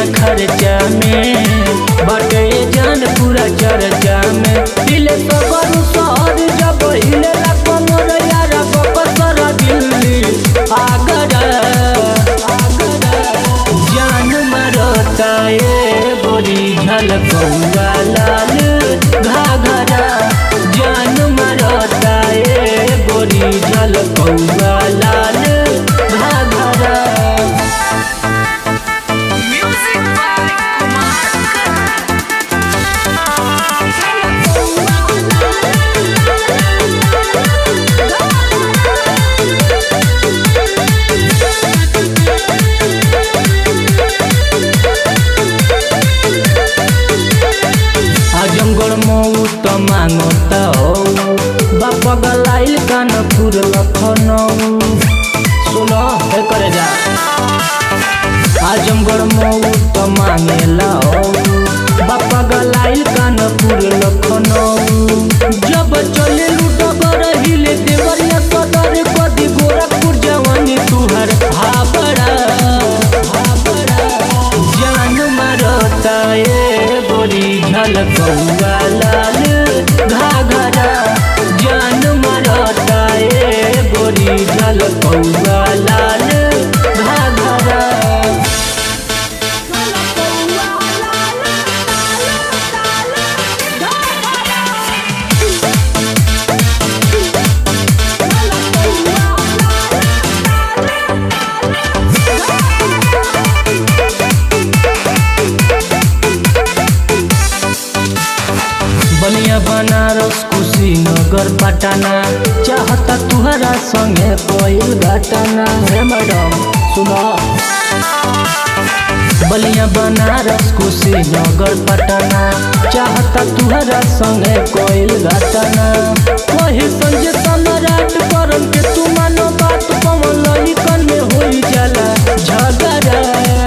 खर्चा में बाटे जान पूरा चर्चा में दिल तो करू शहर जब हिले कमर यारा बकसर दिल्ली आगरा जान मरता ये बोरी झलकौआ लाल घाघरा जान मरता ये बोरी झलकौआ लाल घाघरा। आजमगढ़ मऊ तो मांगता हो बापा गलाइल कानपुर लखनऊ सुनो हे करे जा आजमगढ़ मऊ तो मांगेला हो बापा गलाइल कानपुर लखनऊ जब चले लूटबर हिले देवरिया सदर कदी गोरखपुर जवानी तुहर हाबड़ा जान मारता ये बोरी झलकौआ लाल घाघरा जान मरता ये बोरी झलकौआ लाल घाघरा। बलिया बनारस कुशीनगर पटना चाहता तुहरा संगे कोई घटना है मैडम सुनो बलिया बनारस कुशीनगर पटना चाहता तुहरा संगे कोई घटना वही संजय सम्राट करम के तू मानो बात पवन ललिकन में होई जाला झगड़ा।